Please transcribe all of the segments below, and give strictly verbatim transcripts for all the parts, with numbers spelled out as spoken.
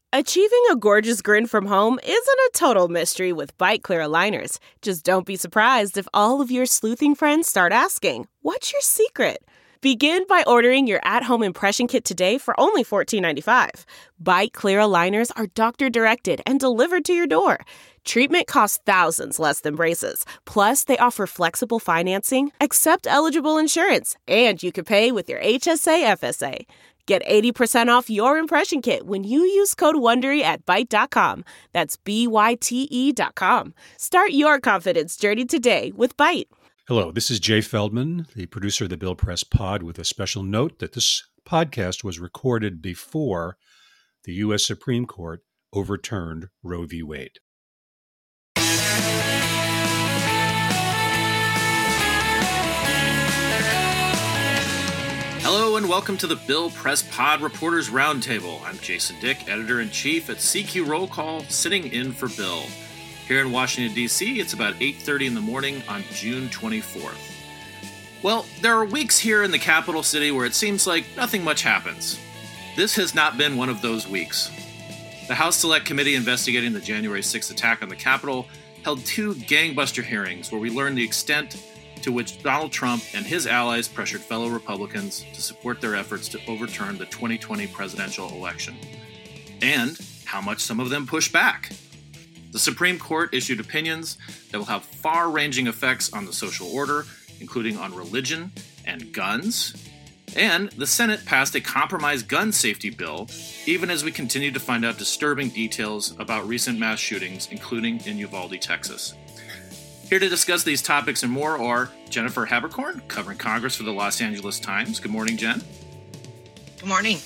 Achieving a gorgeous grin from home isn't a total mystery with Byte Clear aligners. Just don't be surprised if all of your sleuthing friends start asking, "What's your secret?" Begin by ordering your at-home impression kit today for only fourteen ninety-five. Byte Clear aligners are doctor-directed and delivered to your door. Treatment costs thousands less than braces. Plus, they offer flexible financing, accept eligible insurance, and you can pay with your H S A F S A. Get eighty percent off your impression kit when you use code WONDERY at Byte dot com. That's B Y T E dot com. Start your confidence journey today with Byte. Hello, this is Jay Feldman, the producer of the Bill Press Pod, with a special note that this podcast was recorded before the U S Supreme Court overturned Roe v. Wade. Hello and welcome to the Bill Press Pod Reporters Roundtable. I'm Jason Dick, Editor-in-Chief at C Q Roll Call, sitting in for Bill. Here in Washington, D C, it's about eight thirty in the morning on June twenty-fourth. Well, there are weeks here in the capital city where it seems like nothing much happens. This has not been one of those weeks. The House Select Committee investigating the January sixth attack on the Capitol held two gangbuster hearings where we learned the extent to which Donald Trump and his allies pressured fellow Republicans to support their efforts to overturn the twenty twenty presidential election, and how much some of them pushed back. The Supreme Court issued opinions that will have far-ranging effects on the social order, including on religion and guns, and the Senate passed a compromise gun safety bill, even as we continue to find out disturbing details about recent mass shootings, including in Uvalde, Texas. Here to discuss these topics and more are Jennifer Haberkorn, covering Congress for the Los Angeles Times. Good morning, Jen. Good morning.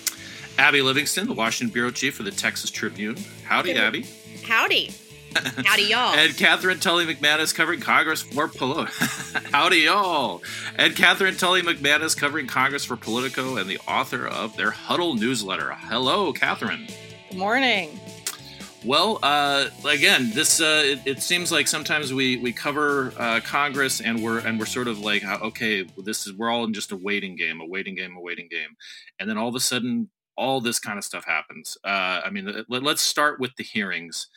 Abby Livingston, the Washington Bureau Chief for the Texas Tribune. Howdy, Good. Abby. Howdy. Howdy, y'all. And Catherine Tully McManus, covering Congress for Politico. Howdy, y'all. And Catherine Tully McManus, covering Congress for Politico and the author of their Huddle newsletter. Hello, Catherine. Good morning. Well, uh, again, this uh, it, it seems like sometimes we we cover uh, Congress and we're and we're sort of like, okay, this is we're all in just a waiting game, a waiting game, a waiting game, and then all of a sudden, all this kind of stuff happens. Uh, I mean, let, let's start with the hearings.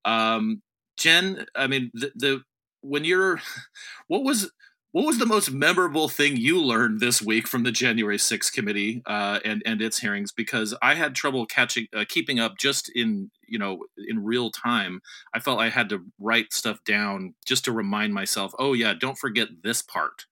Um, Jen, I mean, the, the when you're, what was what was the most memorable thing you learned this week from the January sixth committee uh, and and its hearings? Because I had trouble catching, uh, keeping up just in you know in real time. I felt I had to write stuff down just to remind myself. Oh yeah, don't forget this part.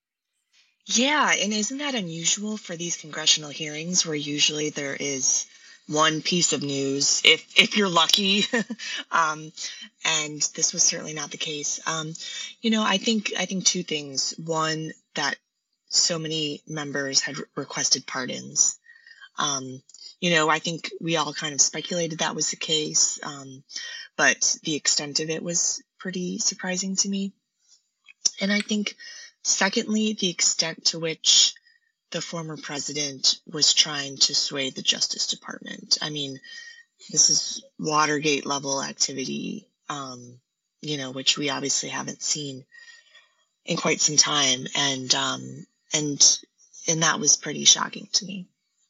Yeah, and isn't that unusual for these congressional hearings where usually there is one piece of news, if if you're lucky, um, and this was certainly not the case. Um, you know, I think I think two things. One, that so many members had re- requested pardons. Um, you know, I think we all kind of speculated that was the case, um, but the extent of it was pretty surprising to me. And I think, secondly, the extent to which the former president was trying to sway the Justice Department. I mean, this is Watergate level activity, um, you know, which we obviously haven't seen in quite some time. And, um, and, and that was pretty shocking to me.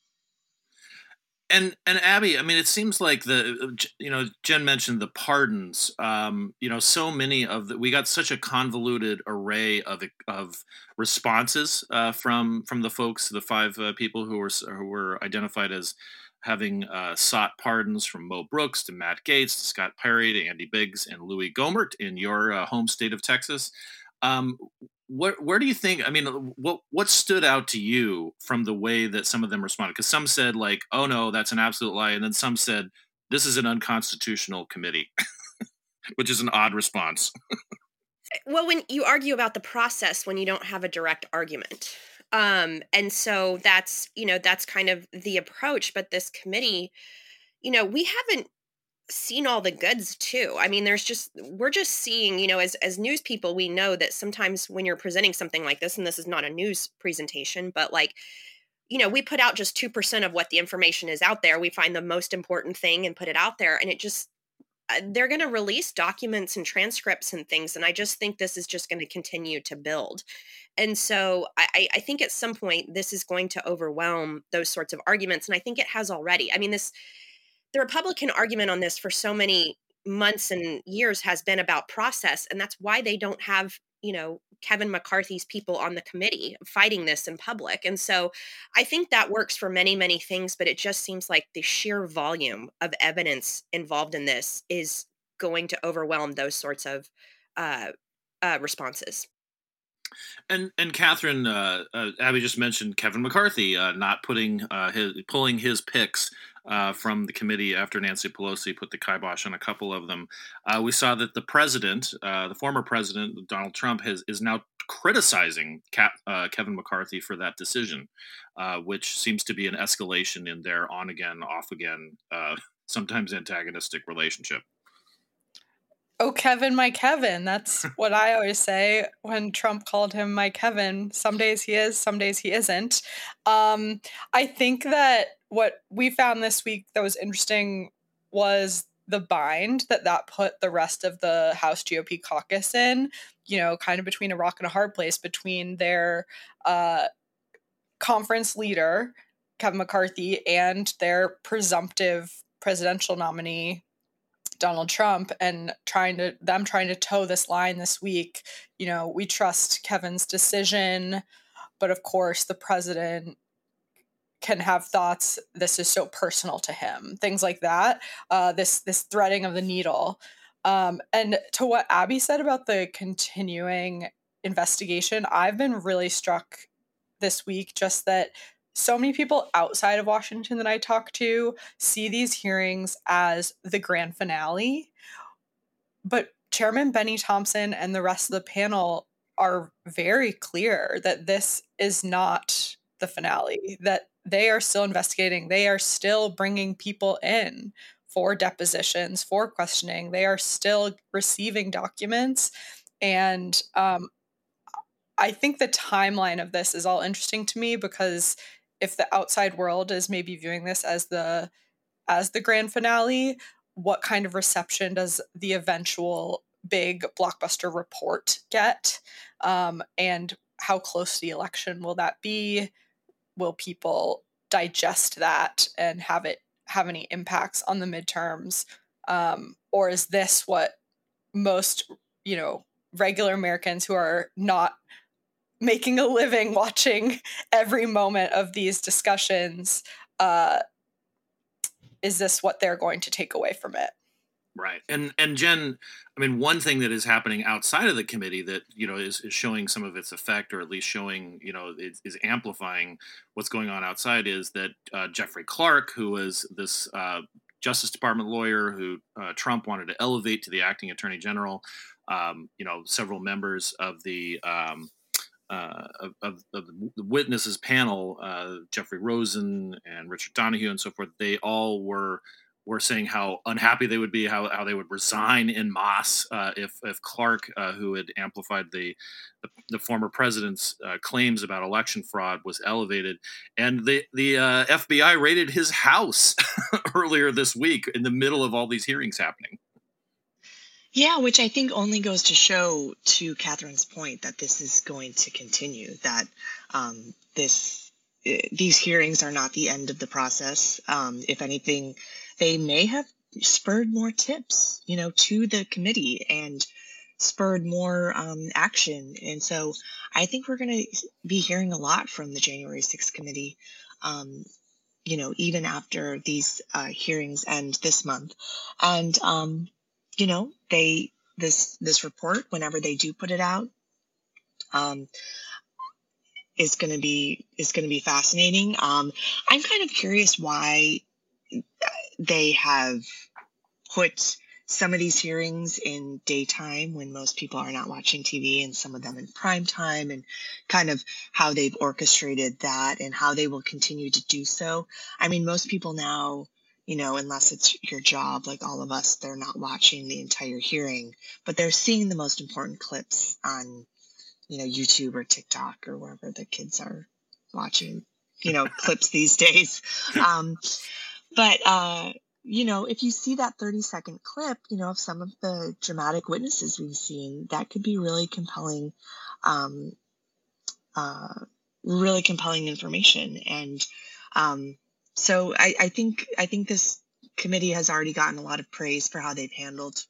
And and Abby, I mean, it seems like the you know Jen mentioned the pardons. Um, you know, so many of the we got such a convoluted array of of responses uh, from from the folks, the five uh, people who were who were identified as having uh, sought pardons, from Mo Brooks to Matt Gaetz to Scott Perry to Andy Biggs and Louis Gohmert in your uh, home state of Texas. Um, Where, where do you think, I mean, what what stood out to you from the way that some of them responded? Because some said, like, oh, no, that's an absolute lie. And then some said, this is an unconstitutional committee, which is an odd response. Well, when you argue about the process, when you don't have a direct argument. Um, and so that's, you know, that's kind of the approach. But this committee, you know, we haven't seen all the goods too. I mean, there's just, we're just seeing, you know, as, as news people, we know that sometimes when you're presenting something like this, and this is not a news presentation, but like, you know, we put out just two percent of what the information is out there. We find the most important thing and put it out there. And it just, they're going to release documents and transcripts and things. And I just think this is just going to continue to build. And so I, I think at some point, this is going to overwhelm those sorts of arguments. And I think it has already. I mean, this, the Republican argument on this for so many months and years has been about process, and that's why they don't have, you know, Kevin McCarthy's people on the committee fighting this in public. And so I think that works for many, many things, but it just seems like the sheer volume of evidence involved in this is going to overwhelm those sorts of uh, uh, responses. And and Catherine, uh, uh, Abby just mentioned Kevin McCarthy uh, not putting uh, his pulling his picks uh, from the committee after Nancy Pelosi put the kibosh on a couple of them. Uh, we saw that the president, uh, the former president Donald Trump, has is now criticizing Cap, uh, Kevin McCarthy for that decision, uh, which seems to be an escalation in their on again, off again, uh, sometimes antagonistic relationship. Oh, Kevin, my Kevin. That's what I always say when Trump called him my Kevin. Some days he is, some days he isn't. Um, I think that what we found this week that was interesting was the bind that that put the rest of the House G O P caucus in, you know, kind of between a rock and a hard place between their uh, conference leader, Kevin McCarthy, and their presumptive presidential nominee, Donald Trump, and trying to them trying to toe this line this week. You know, we trust Kevin's decision, but of course the president can have thoughts. This is so personal to him. Things like that. Uh, this this threading of the needle. Um, and to what Abby said about the continuing investigation, I've been really struck this week just that so many people outside of Washington that I talk to see these hearings as the grand finale. But Chairman Benny Thompson and the rest of the panel are very clear that this is not the finale, that they are still investigating. They are still bringing people in for depositions, for questioning. They are still receiving documents. And um, I think the timeline of this is all interesting to me, because if the outside world is maybe viewing this as the as the grand finale, what kind of reception does the eventual big blockbuster report get? Um, and how close to the election will that be? Will people digest that and have it have any impacts on the midterms? Um, or is this what most, you know, regular Americans who are not making a living watching every moment of these discussions, uh, is this what they're going to take away from it? Right. And and Jen, I mean, one thing that is happening outside of the committee that, you know, is, is showing some of its effect, or at least showing, you know, is, is amplifying what's going on outside, is that uh, Jeffrey Clark, who was this uh, Justice Department lawyer who uh, Trump wanted to elevate to the acting attorney general, um, you know, several members of the um, Uh, of, of, of the witnesses panel, uh, Jeffrey Rosen and Richard Donahue and so forth, they all were were saying how unhappy they would be, how, how they would resign en masse uh, if if Clark, uh, who had amplified the the, the former president's uh, claims about election fraud, was elevated. And the the uh, F B I raided his house earlier this week in the middle of all these hearings happening. Yeah, which I think only goes to show, to Catherine's point, that this is going to continue, that um, this uh, these hearings are not the end of the process. Um, if anything, they may have spurred more tips, you know, to the committee and spurred more um, action. And so I think we're going to be hearing a lot from the January sixth committee, um, you know, even after these uh, hearings end this month. And, um, you know, they this this report, whenever they do put it out, um, is going to be is going to be fascinating. Um, I'm kind of curious why they have put some of these hearings in daytime when most people are not watching T V, and some of them in prime time, and kind of how they've orchestrated that and how they will continue to do so. I mean, most people now, you know, unless it's your job, like all of us, they're not watching the entire hearing, but they're seeing the most important clips on, you know, YouTube or TikTok or wherever the kids are watching, you know, clips these days. Um, but, uh, you know, if you see that thirty second clip, you know, of some of the dramatic witnesses we've seen, that could be really compelling, um, uh, really compelling information. And, um, So I, I think I think this committee has already gotten a lot of praise for how they've handled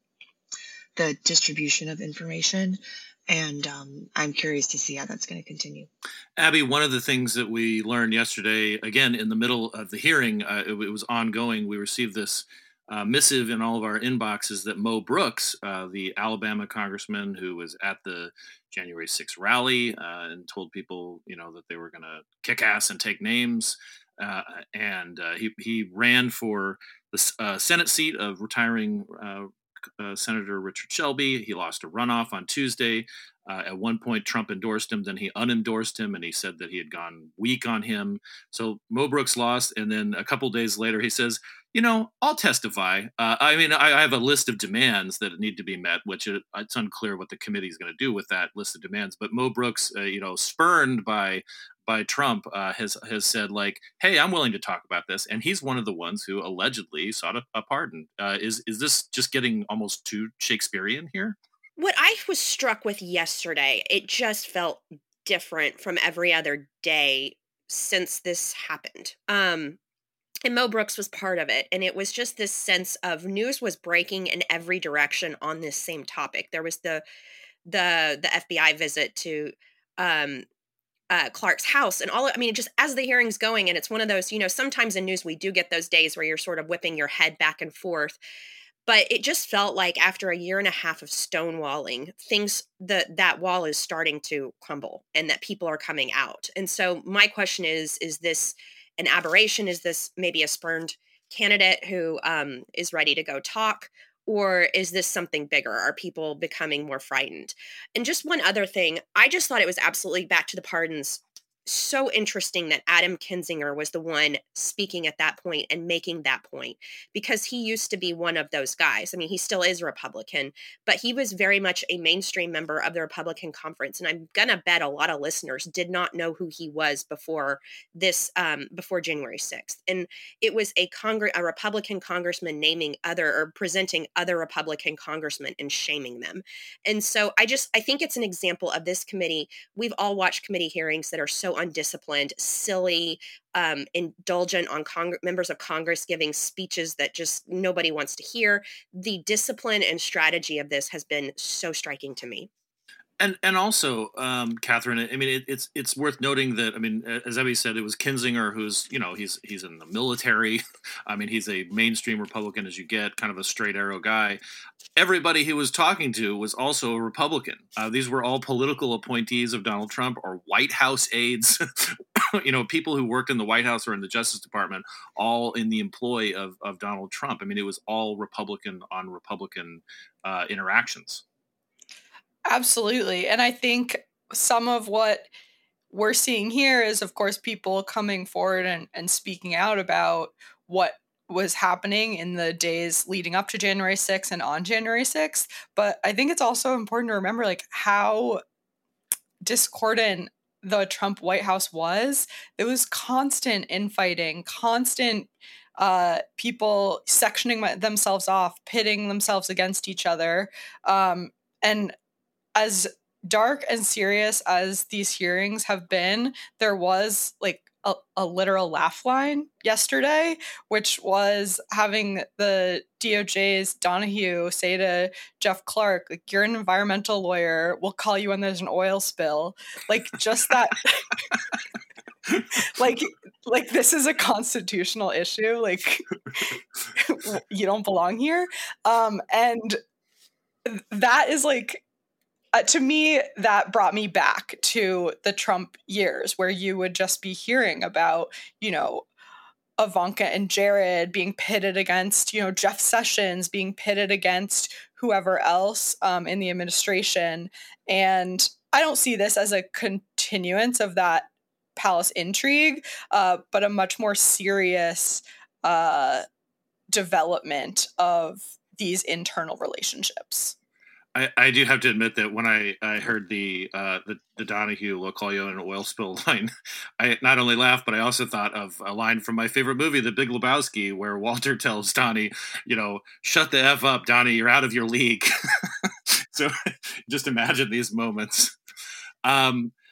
the distribution of information. And um, I'm curious to see how that's going to continue. Abby, one of the things that we learned yesterday, again, in the middle of the hearing, uh, it, it was ongoing. We received this uh, missive in all of our inboxes that Mo Brooks, uh, the Alabama congressman who was at the January sixth rally uh, and told people, you know, that they were going to kick ass and take names. Uh, and uh, he, he ran for the uh, Senate seat of retiring uh, uh, Senator Richard Shelby. He lost a runoff on Tuesday. Uh, at one point, Trump endorsed him, then he unendorsed him, and he said that he had gone weak on him. So Mo Brooks lost, and then a couple days later, he says, you know, I'll testify. Uh, I mean, I, I have a list of demands that need to be met, which it, it's unclear what the committee is going to do with that list of demands. But Mo Brooks, uh, you know, spurned by by Trump, uh, has has said, like, hey, I'm willing to talk about this. And he's one of the ones who allegedly sought a, a pardon. Uh, is, is this just getting almost too Shakespearean here? What I was struck with yesterday, it just felt different from every other day since this happened. Um, and Mo Brooks was part of it. And it was just this sense of news was breaking in every direction on this same topic. There was the the the F B I visit to um, uh, Clark's house and all. I mean, just as the hearing's going, and it's one of those, you know, sometimes in news we do get those days where you're sort of whipping your head back and forth. But it just felt like after a year and a half of stonewalling, things that that wall is starting to crumble and that people are coming out. And so my question is, is this an aberration? Is this maybe a spurned candidate who um, is ready to go talk? Or is this something bigger? Are people becoming more frightened? And just one other thing, I just thought it was absolutely, back to the pardons, so interesting that Adam Kinzinger was the one speaking at that point and making that point, because he used to be one of those guys. I mean, he still is a Republican, but he was very much a mainstream member of the Republican conference. And I'm going to bet a lot of listeners did not know who he was before this, um, before January sixth. And it was a Congress, a Republican congressman naming other or presenting other Republican congressmen and shaming them. And so I just, I think it's an example of this committee. We've all watched committee hearings that are so undisciplined, silly, um, indulgent on Cong- members of Congress giving speeches that just nobody wants to hear. The discipline and strategy of this has been so striking to me. And and also, um, Catherine, I mean, it, it's it's worth noting that, I mean, as Abby said, it was Kinzinger, who's, you know, he's he's in the military. I mean, he's a mainstream Republican as you get, kind of a straight arrow guy. Everybody he was talking to was also a Republican. Uh, these were all political appointees of Donald Trump or White House aides, you know, people who worked in the White House or in the Justice Department, all in the employ of, of Donald Trump. I mean, it was all Republican on Republican uh, interactions. Absolutely. And I think some of what we're seeing here is, of course, people coming forward and, and speaking out about what was happening in the days leading up to January sixth and on January sixth. But I think it's also important to remember, like, how discordant the Trump White House was. There was constant infighting, constant uh, people sectioning my, themselves off, pitting themselves against each other. Um, and as dark and serious as these hearings have been, there was like a, a literal laugh line yesterday, which was having the D O J's Donahue say to Jeff Clark, like, you're an environmental lawyer, we'll call you when there's an oil spill. Like, just that, like, like this is a constitutional issue. Like, you don't belong here. Um, and that is like, Uh, to me, that brought me back to the Trump years where you would just be hearing about, you know, Ivanka and Jared being pitted against, you know, Jeff Sessions being pitted against whoever else um, in the administration. And I don't see this as a continuance of that palace intrigue, uh, but a much more serious uh, development of these internal relationships. I, I do have to admit that when I, I heard the, uh, the the Donahue "we'll call you on an oil spill" line, I not only laughed, but I also thought of a line from my favorite movie, The Big Lebowski, where Walter tells Donnie, you know, "Shut the F up, Donnie, you're out of your league." So just imagine these moments. Um,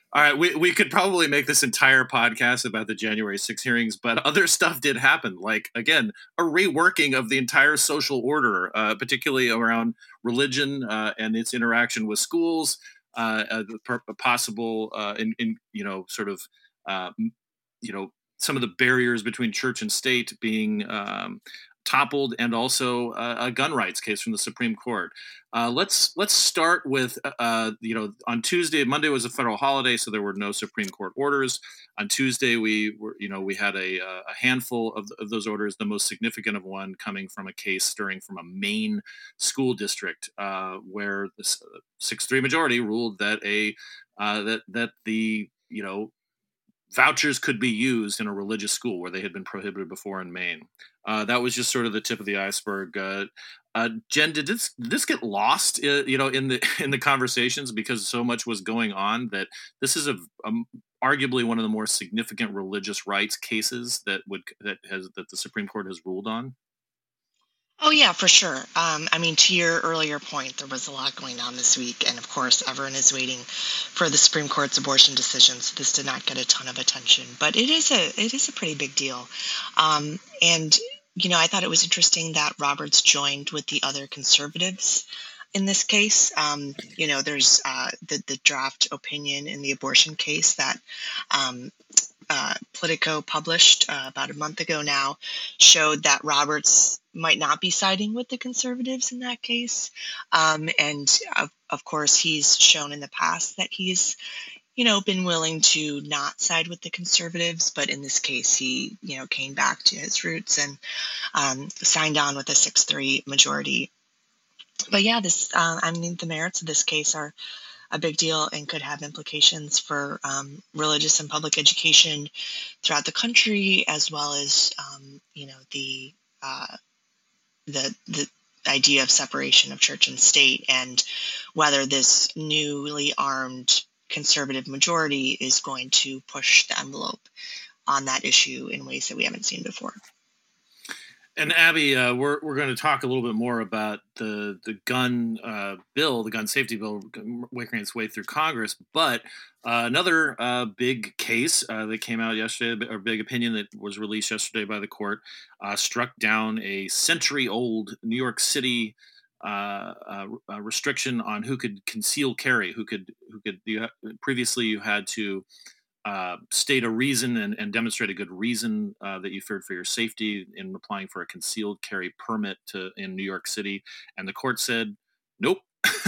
All right, we, we could probably make this entire podcast about the January sixth hearings, but other stuff did happen. Like, again, a reworking of the entire social order, uh, particularly around religion uh, and its interaction with schools, uh, uh, the per- possible, uh, in, in, you know, sort of, uh, you know, some of the barriers between church and state being um, toppled, and also uh, a gun rights case from the Supreme Court. Uh, let's let's start with uh, you know on Tuesday. Monday was a federal holiday, so there were no Supreme Court orders. On Tuesday, we were you know we had a, a handful of, of those orders. The most significant of one coming from a case stirring from a Maine school district uh, where the six three majority ruled that a uh, that that the you know vouchers could be used in a religious school where they had been prohibited before in Maine. Uh, that was just sort of the tip of the iceberg. Uh, uh, Jen, did this did this get lost, uh, you know, in the in the conversations because so much was going on that this is a, a arguably one of the more significant religious rights cases that would that has that the Supreme Court has ruled on? Oh, yeah, for sure. Um, I mean, to your earlier point, there was a lot going on this week. And of course, everyone is waiting for the Supreme Court's abortion decision. So this did not get a ton of attention. But it is a it is a pretty big deal. Um, and, you know, I thought it was interesting that Roberts joined with the other conservatives in this case. Um, you know, there's uh, the, the draft opinion in the abortion case that um, uh, Politico published uh, about a month ago now showed that Roberts might not be siding with the conservatives in that case. Um, and of, of course, he's shown in the past that he's, you know, been willing to not side with the conservatives. But in this case, he, you know, came back to his roots and um, signed on with a six three majority. But yeah, this, uh, I mean, the merits of this case are a big deal and could have implications for um, religious and public education throughout the country, as well as, um, you know, the uh, the the idea of separation of church and state, and whether this newly armed conservative majority is going to push the envelope on that issue in ways that we haven't seen before. And Abby, uh, we're we're going to talk a little bit more about the the gun uh, bill, the gun safety bill, making its way through Congress. But uh, another uh, big case uh, that came out yesterday, or big opinion that was released yesterday by the court, uh, struck down a century-old New York City uh, uh, uh, restriction on who could conceal carry, who could who could. You ha- previously, you had to Uh, state a reason and, and demonstrate a good reason uh, that you feared for your safety in applying for a concealed carry permit to in New York City, and the court said, "Nope."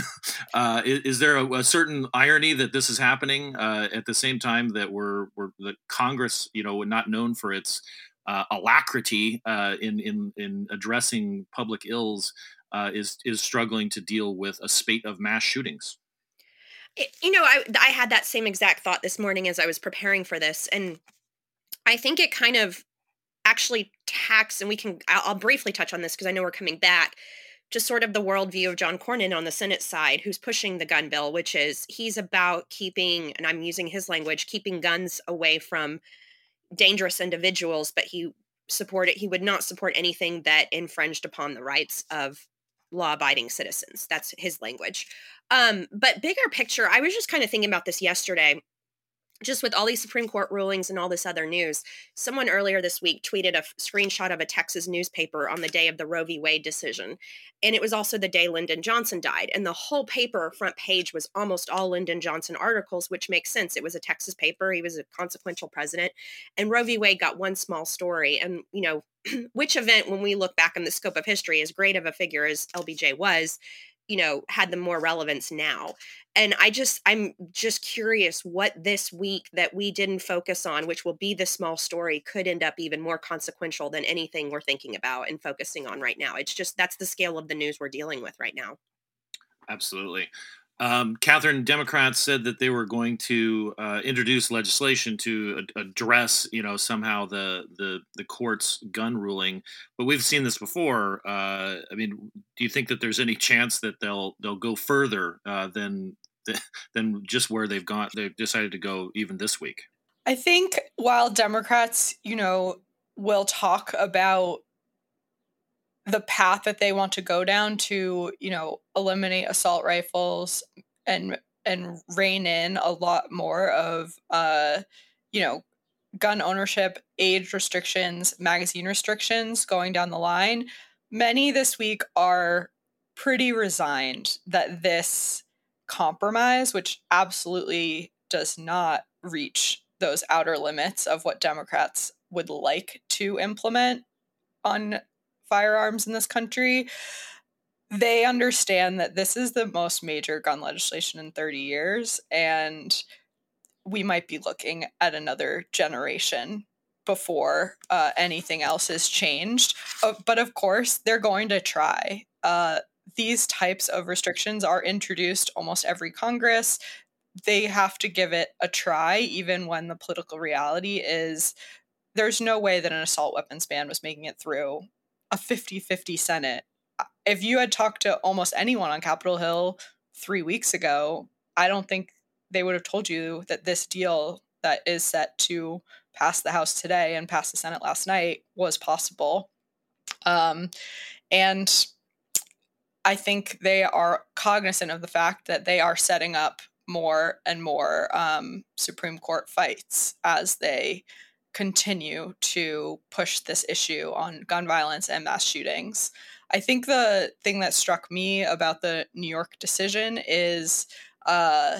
uh, is, is there a, a certain irony that this is happening uh, at the same time that we're, we're the Congress, you know, not known for its uh, alacrity uh, in in in addressing public ills, uh, is is struggling to deal with a spate of mass shootings? It, you know, I I had that same exact thought this morning as I was preparing for this, and I think it kind of actually tacks, and we can, I'll, I'll briefly touch on this because I know we're coming back, just sort of the worldview of John Cornyn on the Senate side, who's pushing the gun bill, which is he's about keeping, and I'm using his language, keeping guns away from dangerous individuals, but he supported, he would not support anything that infringed upon the rights of law-abiding citizens. That's his language. Um, but bigger picture, I was just kind of thinking about this yesterday, just with all these Supreme Court rulings and all this other news. Someone earlier this week tweeted a f- screenshot of a Texas newspaper on the day of the Roe v. Wade decision. And it was also the day Lyndon Johnson died. And the whole paper front page was almost all Lyndon Johnson articles, which makes sense. It was a Texas paper. He was a consequential president. And Roe v. Wade got one small story. And, you know, which event, when we look back in the scope of history, as great of a figure as L B J was, you know, had the more relevance now. And I just, I'm just curious what this week that we didn't focus on, which will be the small story, could end up even more consequential than anything we're thinking about and focusing on right now. It's just, that's the scale of the news we're dealing with right now. Absolutely. Um, Catherine, Democrats said that they were going to uh, introduce legislation to ad- address, you know, somehow the, the the court's gun ruling. But we've seen this before. Uh, I mean, do you think that there's any chance that they'll they'll go further uh, than than just where they've gone? They've decided to go even this week. I think while Democrats, you know, will talk about the path that they want to go down to, you know, eliminate assault rifles and and rein in a lot more of, uh, you know, gun ownership, age restrictions, magazine restrictions going down the line, many this week are pretty resigned that this compromise, which absolutely does not reach those outer limits of what Democrats would like to implement on firearms in this country, they understand that this is the most major gun legislation in thirty years, and we might be looking at another generation before uh, anything else is changed. Uh, but of course, they're going to try. Uh, these types of restrictions are introduced almost every Congress. They have to give it a try, even when the political reality is there's no way that an assault weapons ban was making it through a fifty-fifty Senate. If you had talked to almost anyone on Capitol Hill three weeks ago, I don't think they would have told you that this deal that is set to pass the House today and pass the Senate last night was possible. Um, and I think they are cognizant of the fact that they are setting up more and more um, Supreme Court fights as they continue to push this issue on gun violence and mass shootings. I think the thing that struck me about the New York decision is uh,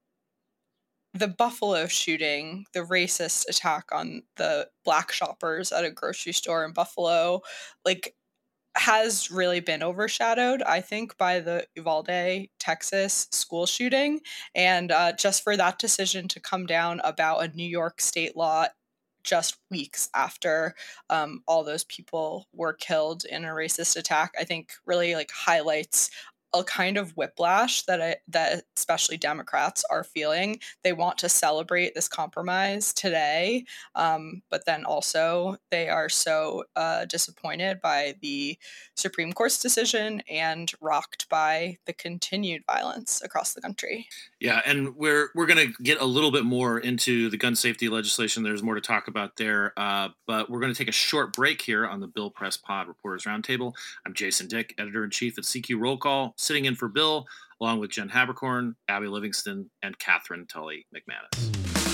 the Buffalo shooting, the racist attack on the black shoppers at a grocery store in Buffalo, like, has really been overshadowed, I think, by the Uvalde, Texas school shooting. And uh, just for that decision to come down about a New York state law just weeks after um, all those people were killed in a racist attack, I think really like highlights a kind of whiplash that I, that especially Democrats are feeling. They want to celebrate this compromise today, um, but then also they are so uh, disappointed by the Supreme Court's decision and rocked by the continued violence across the country. Yeah, and we're we're going to get a little bit more into the gun safety legislation. There's more to talk about there, uh, but we're going to take a short break here on the Bill Press Pod Reporters Roundtable. I'm Jason Dick, editor-in-chief at C Q Roll Call, sitting in for Bill, along with Jen Habercorn, Abby Livingston, and Catherine Tully McManus.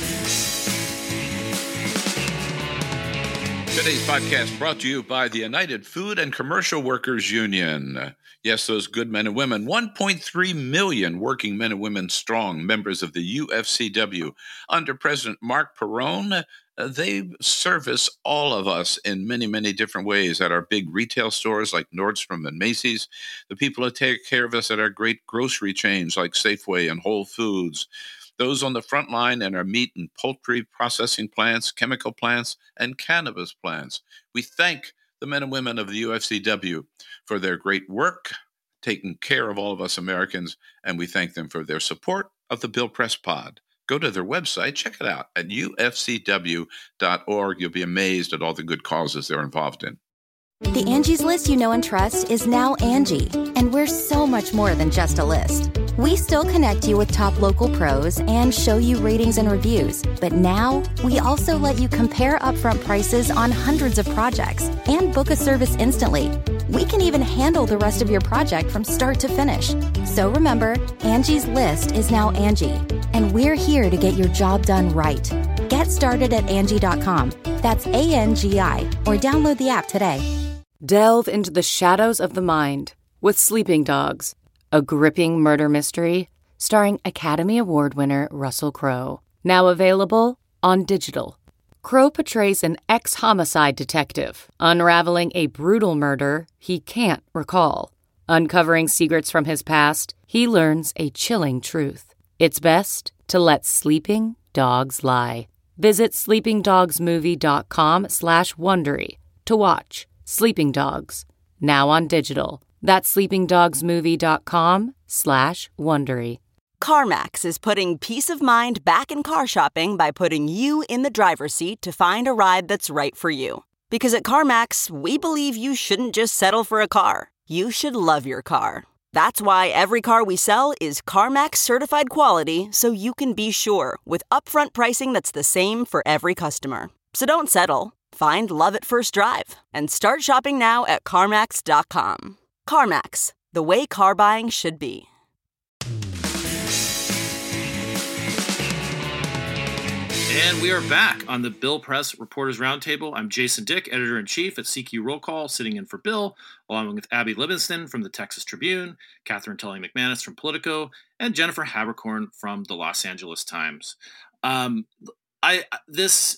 Today's podcast brought to you by the United Food and Commercial Workers Union. Yes, those good men and women, one point three million working men and women strong, members of the U F C W. Under President Mark Perrone, uh, they service all of us in many, many different ways at our big retail stores like Nordstrom and Macy's, the people who take care of us at our great grocery chains like Safeway and Whole Foods, those on the front line in our meat and poultry processing plants, chemical plants, and cannabis plants. We thank the men and women of the U F C W for their great work, taking care of all of us Americans, and we thank them for their support of the Bill Press Pod. Go to their website, check it out at U F C W dot org. You'll be amazed at all the good causes they're involved in. The Angie's List you know and trust is now Angie, and we're so much more than just a list. We still connect you with top local pros and show you ratings and reviews, but now we also let you compare upfront prices on hundreds of projects and book a service instantly. We can even handle the rest of your project from start to finish. So remember, Angie's List is now Angie, and we're here to get your job done right. Get started at Angie dot com. That's A N G I, or download the app today. Delve into the shadows of the mind with Sleeping Dogs, a gripping murder mystery starring Academy Award winner Russell Crowe. Now available on digital. Crowe portrays an ex-homicide detective unraveling a brutal murder he can't recall. Uncovering secrets from his past, he learns a chilling truth. It's best to let sleeping dogs lie. Visit sleeping dogs movie dot com slash Wondery to watch Sleeping Dogs, now on digital. That's sleeping dogs movie dot com slash Wondery. CarMax is putting peace of mind back in car shopping by putting you in the driver's seat to find a ride that's right for you. Because at CarMax, we believe you shouldn't just settle for a car. You should love your car. That's why every car we sell is CarMax certified quality, so you can be sure with upfront pricing that's the same for every customer. So don't settle. Find love at first drive and start shopping now at CarMax dot com. CarMax, the way car buying should be. And we are back on the Bill Press Reporters Roundtable. I'm Jason Dick, editor-in-chief at C Q Roll Call, sitting in for Bill, along with Abby Livingston from the Texas Tribune, Catherine Tully-McManus from Politico, and Jennifer Haberkorn from the Los Angeles Times. Um, I this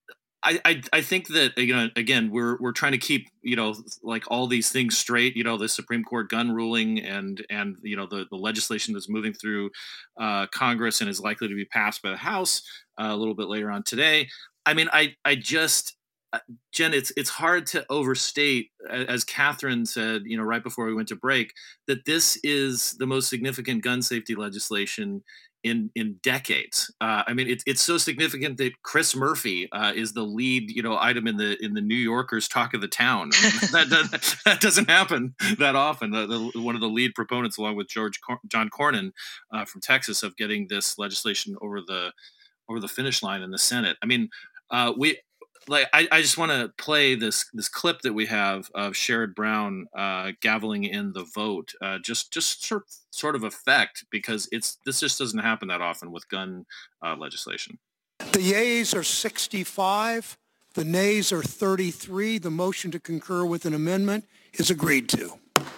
I, I I think that, you know, again, we're we're trying to keep, you know, like all these things straight, you know, the Supreme Court gun ruling and and, you know, the, the legislation that's moving through uh, Congress and is likely to be passed by the House uh, a little bit later on today. I mean, I I just, uh, Jen, it's it's hard to overstate, as Catherine said, you know, right before we went to break, that this is the most significant gun safety legislation in in decades. Uh, I mean, it's it's so significant that Chris Murphy uh, is the lead, you know, item in the in the New Yorker's Talk of the Town. that, that that doesn't happen that often. The, the, one of the lead proponents, along with George Cor- John Cornyn uh, from Texas, of getting this legislation over the over the finish line in the Senate. I mean, uh, we. Like I, I just want to play this this clip that we have of Sherrod Brown uh, gaveling in the vote, uh, just just sort sort of effect, because it's this just doesn't happen that often with gun uh, legislation. The yeas are sixty-five, the nays are thirty-three. The motion to concur with an amendment is agreed to.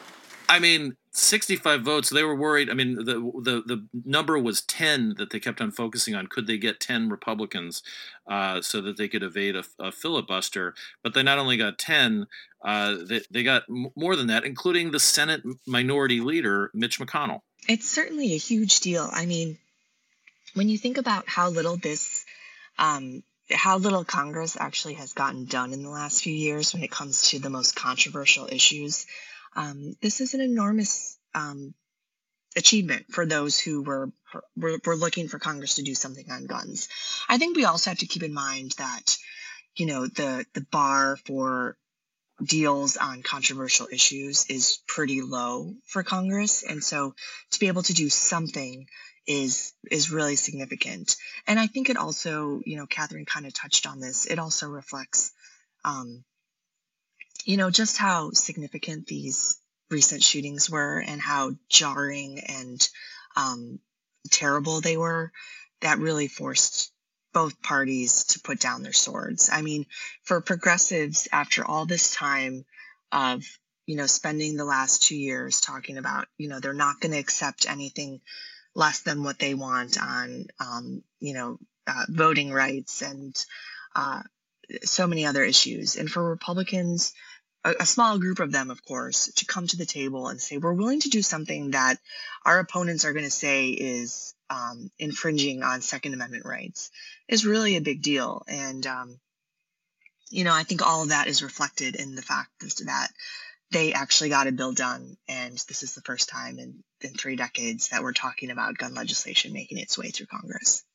I mean, sixty-five votes. They were worried. I mean, the the the number was ten that they kept on focusing on. Could they get ten Republicans uh, so that they could evade a, a filibuster? But they not only got ten, uh, they, they got m- more than that, including the Senate Minority Leader, Mitch McConnell. It's certainly a huge deal. I mean, when you think about how little this, um, how little Congress actually has gotten done in the last few years when it comes to the most controversial issues, Um, this is an enormous um, achievement for those who were, were were looking for Congress to do something on guns. I think we also have to keep in mind that, you know, the the bar for deals on controversial issues is pretty low for Congress, and so to be able to do something is is really significant. And I think it also, you know, Catherine kind of touched on this. It also reflects. Um, you know, just how significant these recent shootings were and how jarring and um, terrible they were. That really forced both parties to put down their swords. I mean, for progressives, after all this time of, you know, spending the last two years talking about, you know, they're not going to accept anything less than what they want on, um, you know, uh, voting rights and uh, so many other issues. And for Republicans, a small group of them, of course, to come to the table and say, we're willing to do something that our opponents are going to say is um, infringing on Second Amendment rights, is really a big deal. And, um, you know, I think all of that is reflected in the fact that they actually got a bill done. And this is the first time in, in three decades that we're talking about gun legislation making its way through Congress.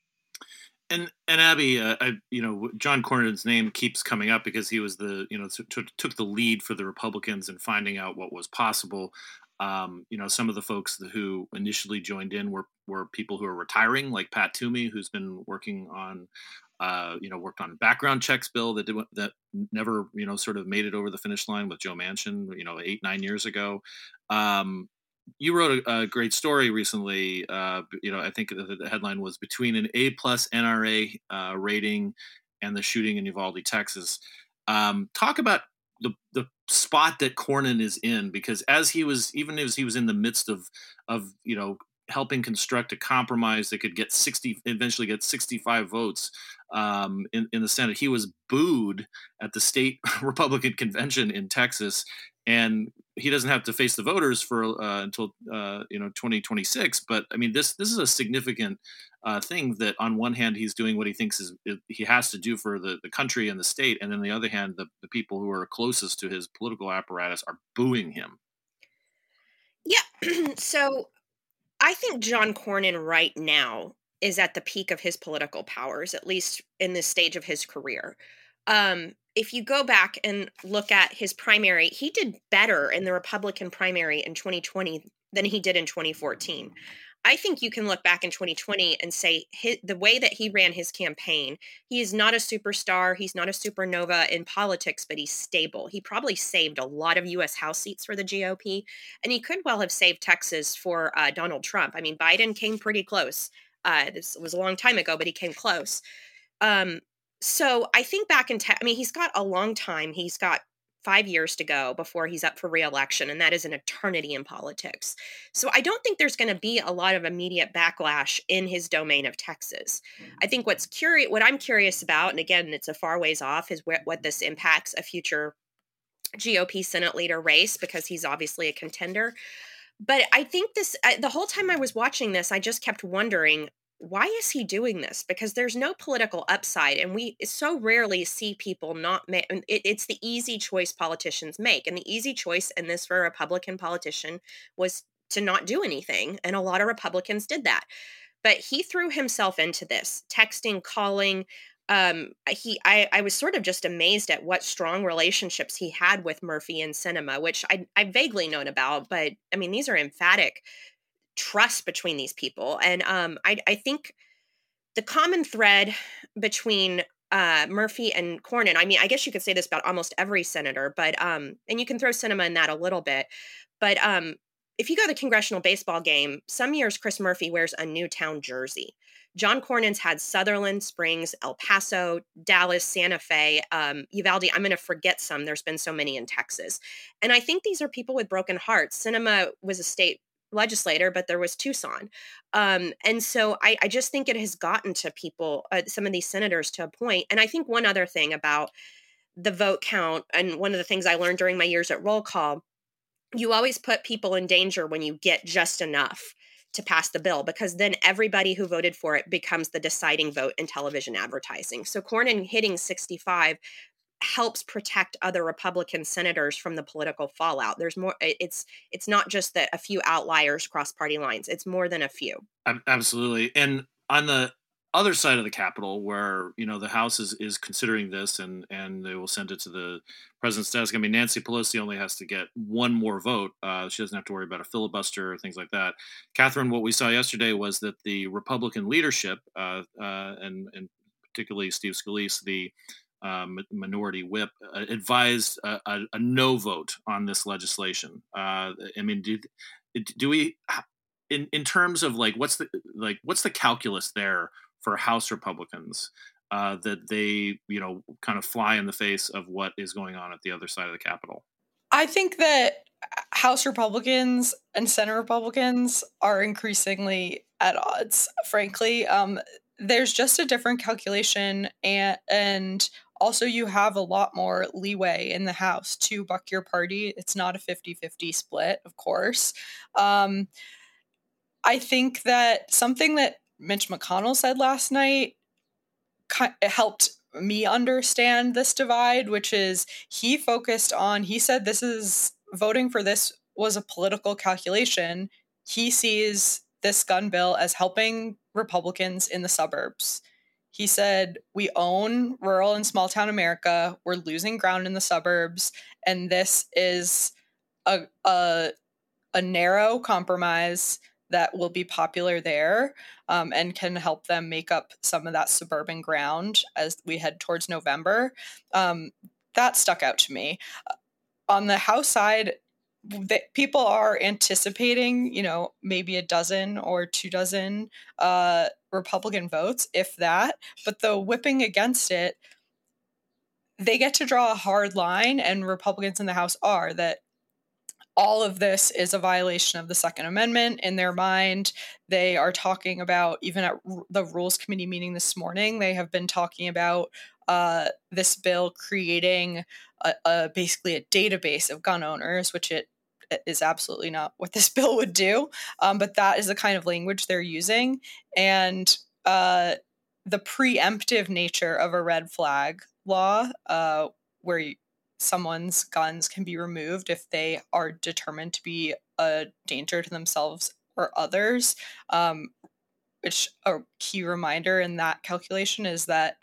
And and Abby, uh, I, you know, John Cornyn's name keeps coming up because he was the, you know, t- took the lead for the Republicans in finding out what was possible. Um, you know, some of the folks who initially joined in were were people who are retiring, like Pat Toomey, who's been working on, uh, you know, worked on background checks bill that did, that never, you know, sort of made it over the finish line with Joe Manchin, you know, eight nine years ago. Um, You wrote a, a great story recently. Uh, you know, I think the, the headline was "Between an A plus N R A uh, rating and the shooting in Uvalde, Texas." Um, talk about the the spot that Cornyn is in, because as he was, even as he was in the midst of of you know helping construct a compromise that could get sixty, eventually get sixty-five votes um, in in the Senate, he was booed at the state Republican convention in Texas. And he doesn't have to face the voters for uh, until uh, you know twenty twenty-six. But I mean, this this is a significant uh, thing that on one hand he's doing what he thinks is he has to do for the, the country and the state, and then on the other hand, the, the people who are closest to his political apparatus are booing him. Yeah. So I think John Cornyn right now is at the peak of his political powers, at least in this stage of his career. Um, if you go back and look at his primary, he did better in the Republican primary in twenty twenty than he did in twenty fourteen. I think you can look back in twenty twenty and say his, the way that he ran his campaign, he is not a superstar. He's not a supernova in politics, but he's stable. He probably saved a lot of U S House seats for the G O P, and he could well have saved Texas for uh, Donald Trump. I mean, Biden came pretty close. Uh, this was a long time ago, but he came close. Um, so I think back in, te- I mean, he's got a long time. He's got five years to go before he's up for re-election, and that is an eternity in politics. So I don't think there's going to be a lot of immediate backlash in his domain of Texas. I think what's curious, what I'm curious about, and again, it's a far ways off, is where, what this impacts a future G O P Senate leader race, because he's obviously a contender. But I think this, I, the whole time I was watching this, I just kept wondering, why is he doing this? Because there's no political upside, and we so rarely see people not make it, it's the easy choice politicians make. And the easy choice in this for a Republican politician was to not do anything. And a lot of Republicans did that. But he threw himself into this, texting, calling. Um, he, I, I was sort of just amazed at what strong relationships he had with Murphy and Sinema, which I, I vaguely known about. But I mean, these are emphatic trust between these people. And um, I, I think the common thread between uh, Murphy and Cornyn, I mean, I guess you could say this about almost every senator, but, um, and you can throw Sinema in that a little bit, but um, if you go to the congressional baseball game, some years Chris Murphy wears a Newtown jersey. John Cornyn's had Sutherland Springs, El Paso, Dallas, Santa Fe, um, Uvalde. I'm going to forget some. There's been so many in Texas. And I think these are people with broken hearts. Sinema was a state legislator, but there was Tucson. Um, and so I, I just think it has gotten to people, uh, some of these senators, to a point. And I think one other thing about the vote count, and one of the things I learned during my years at Roll Call, you always put people in danger when you get just enough to pass the bill, because then everybody who voted for it becomes the deciding vote in television advertising. So Cornyn hitting sixty-five helps protect other Republican senators from the political fallout. There's more, it's it's not just that a few outliers cross party lines. It's more than a few. Absolutely. And on the other side of the Capitol, where, you know, the House is, is considering this, and, and they will send it to the president's desk. I mean, Nancy Pelosi only has to get one more vote. Uh, she doesn't have to worry about a filibuster or things like that. Catherine, what we saw yesterday was that the Republican leadership, uh, uh, and, and particularly Steve Scalise, the Um, minority whip, uh, advised a, a, a no vote on this legislation. Uh, I mean, do do we, in in terms of like what's the like what's the calculus there for House Republicans, uh, that they, you know, kind of fly in the face of what is going on at the other side of the Capitol? I think that House Republicans and Senate Republicans are increasingly at odds, frankly. Um, there's just a different calculation, and and also you have a lot more leeway in the House to buck your party. It's not a fifty-fifty split, of course. Um, I think that something that Mitch McConnell said last night helped me understand this divide, which is he focused on, he said this is, voting for this was a political calculation. He sees this gun bill as helping Republicans in the suburbs. He said, we own rural and small town America. We're losing ground in the suburbs. And this is a, a, a narrow compromise that will be popular there, um, and can help them make up some of that suburban ground as we head towards November. Um, that stuck out to me. On the House side, the, people are anticipating, you know, maybe a dozen or two dozen uh, Republican votes, if that. But the whipping against it, they get to draw a hard line, and Republicans in the House are, that all of this is a violation of the Second Amendment in their mind. They are talking about, even at the Rules Committee meeting this morning, they have been talking about uh, this bill creating a, a basically a database of gun owners, which it is absolutely not what this bill would do. Um, but that is the kind of language they're using. And uh, the preemptive nature of a red flag law, uh, where you, someone's guns can be removed if they are determined to be a danger to themselves or others, um, which a key reminder in that calculation is that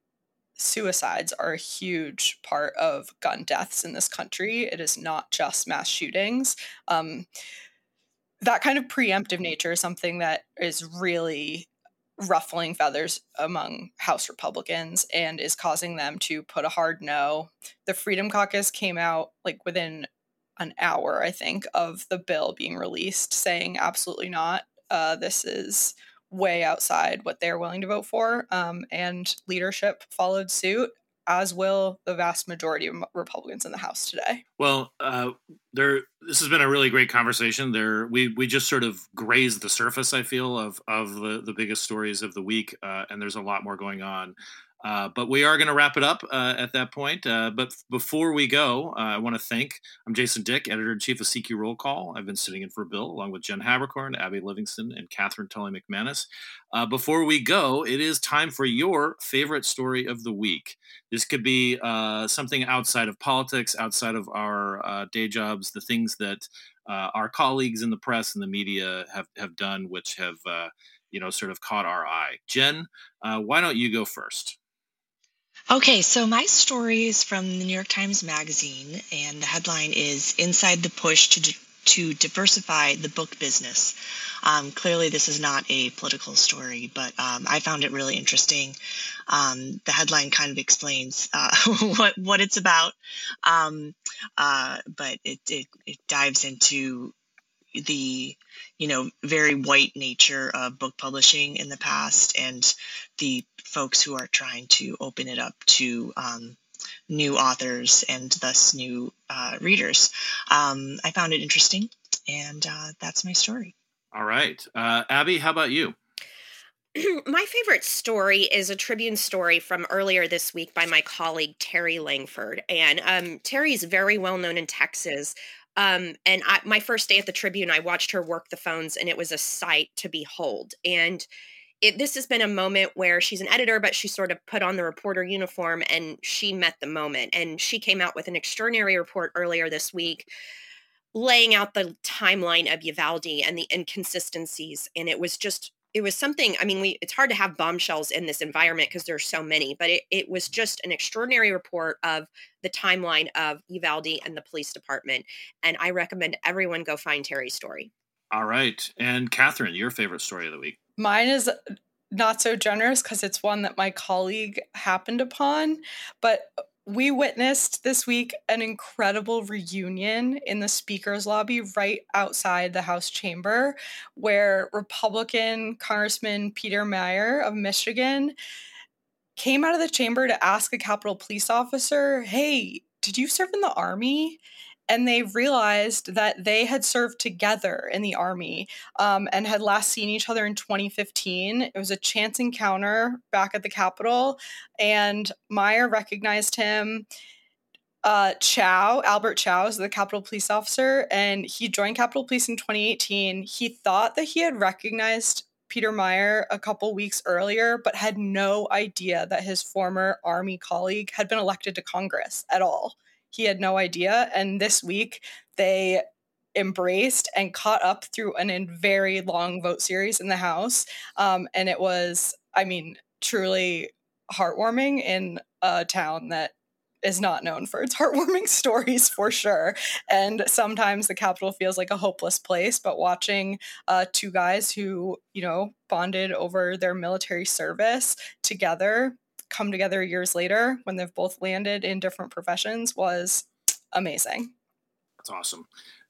suicides are a huge part of gun deaths in this country. It is not just mass shootings. Um, that kind of preemptive nature is something that is really ruffling feathers among House Republicans and is causing them to put a hard no. The Freedom Caucus came out like within an hour, I think, of the bill being released, saying absolutely not. Uh, this is way outside what they're willing to vote for. Um, and leadership followed suit, as will the vast majority of Republicans in the House today. Well, uh, there. This has been a really great conversation. There, we we just sort of grazed the surface, I feel, of of the the biggest stories of the week, uh, and there's a lot more going on. Uh, but we are going to wrap it up uh, at that point. Uh, but f- before we go, uh, I want to thank, I'm Jason Dick, Editor-in-Chief of C Q Roll Call. I've been sitting in for Bill, along with Jen Habercorn, Abby Livingston, and Catherine Tully-McManus. Uh, before we go, it is time for your favorite story of the week. This could be uh, something outside of politics, outside of our uh, day jobs, the things that uh, our colleagues in the press and the media have, have done, which have, uh, you know, sort of caught our eye. Jen, uh, why don't you go first? Okay, so my story is from the New York Times Magazine, and the headline is Inside the Push to di- to Diversify the Book Business. Um, clearly, this is not a political story, but um, I found it really interesting. Um, the headline kind of explains uh, what what it's about, um, uh, but it, it it dives into the, you know, very white nature of book publishing in the past, and the folks who are trying to open it up to um, new authors and thus new uh, readers. Um, I found it interesting, and uh, that's my story. All right. Uh, Abby, how about you? My favorite story is a Tribune story from earlier this week by my colleague Terry Langford. And um, Terry's very well known in Texas. Um, and I, my first day at the Tribune, I watched her work the phones, and it was a sight to behold. And it, this has been a moment where she's an editor, but she sort of put on the reporter uniform, and she met the moment. And she came out with an extraordinary report earlier this week, laying out the timeline of Uvalde and the inconsistencies. And it was just, it was something, I mean, we, it's hard to have bombshells in this environment because there's so many, but it, it was just an extraordinary report of the timeline of Uvalde and the police department. And I recommend everyone go find Terry's story. All right. And Catherine, your favorite story of the week? Mine is not so generous because it's one that my colleague happened upon, but we witnessed this week an incredible reunion in the speaker's lobby right outside the House chamber, where Republican Congressman Peter Meijer of Michigan came out of the chamber to ask a Capitol Police officer, "Hey, did you serve in the Army?" And they realized that they had served together in the Army um, and had last seen each other in twenty fifteen. It was a chance encounter back at the Capitol, and Meijer recognized him. Uh, Chow, Albert Chow, is the Capitol Police officer, and he joined Capitol Police in twenty eighteen. He thought that he had recognized Peter Meijer a couple weeks earlier, but had no idea that his former Army colleague had been elected to Congress at all. He had no idea. And this week, they embraced and caught up through an, a very long vote series in the House. Um, and it was, I mean, truly heartwarming in a town that is not known for its heartwarming stories, for sure. And sometimes the Capitol feels like a hopeless place, but watching uh, two guys who, you know, bonded over their military service together come together years later when they've both landed in different professions was amazing. That's awesome.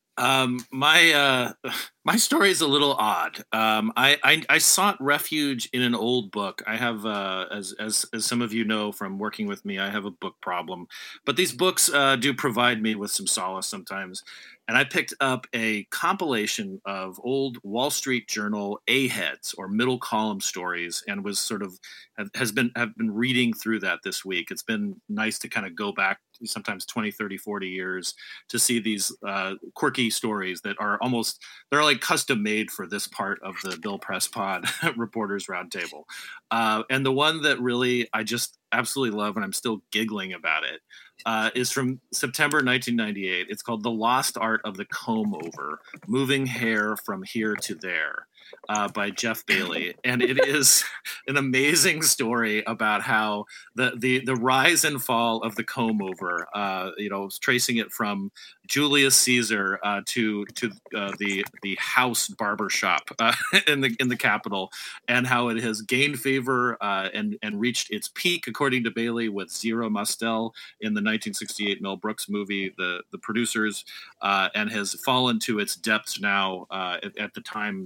Um, my uh, my story is a little odd. Um, I, I I sought refuge in an old book. I have, uh, as as as some of you know from working with me, I have a book problem. But these books uh, do provide me with some solace sometimes. And I picked up a compilation of old Wall Street Journal A-heads or middle column stories, and was sort of has been have been reading through that this week. It's been nice to kind of go back sometimes twenty, thirty, forty years to see these uh, quirky stories that are almost, they're like custom made for this part of the Bill Press Pod Reporters Roundtable. Uh, and the one that really I just absolutely love, and I'm still giggling about it, uh, is from September nineteen ninety-eight. It's called The Lost Art of the Comb Over, Moving Hair from Here to There, uh, by Jeff Bailey. And it is an amazing story about how the, the, the rise and fall of the comb over, uh, you know, tracing it from Julius Caesar uh, to to uh, the the house barber shop uh, in the in the Capitol, and how it has gained favor uh, and and reached its peak, according to Bailey, with Zero Mostel in the nineteen sixty-eight Mel Brooks movie, the the producers, uh, and has fallen to its depths now uh, at, at the time, nineteen ninety-eight,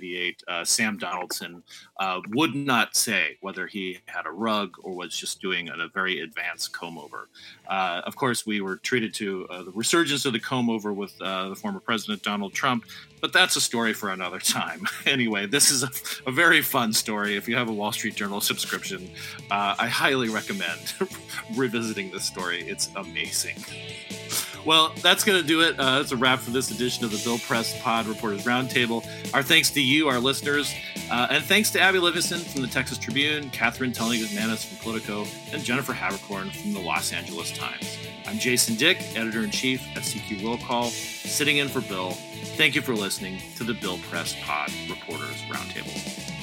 eighty-eight, uh, Sam Donaldson uh, would not say whether he had a rug or was just doing a, a very advanced comb over. Uh, of course, we were treated to uh, the resurgence of the comb over with uh, the former President Donald Trump, but that's a story for another time. Anyway, this is a, a very fun story. If you have a Wall Street Journal subscription, uh, I highly recommend revisiting this story. It's amazing. Well, that's going to do it. Uh, that's a wrap for this edition of the Bill Press Pod Reporters Roundtable. Our thanks to you, our listeners, uh, and thanks to Abby Livingston from the Texas Tribune, Catherine Telling-Manis from Politico, and Jennifer Haberkorn from the Los Angeles Times. I'm Jason Dick, Editor-in-Chief at C Q Roll Call, sitting in for Bill. Thank you for listening to the Bill Press Pod Reporters Roundtable.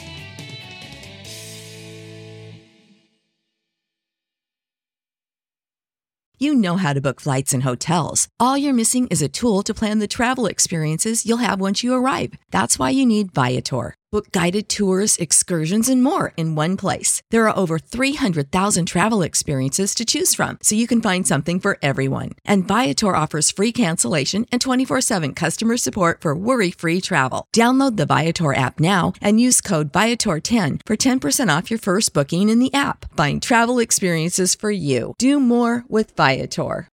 You know how to book flights and hotels. All you're missing is a tool to plan the travel experiences you'll have once you arrive. That's why you need Viator. Book guided tours, excursions, and more in one place. There are over three hundred thousand travel experiences to choose from, so you can find something for everyone. And Viator offers free cancellation and twenty-four seven customer support for worry-free travel. Download the Viator app now and use code Viator ten for ten percent off your first booking in the app. Find travel experiences for you. Do more with Viator.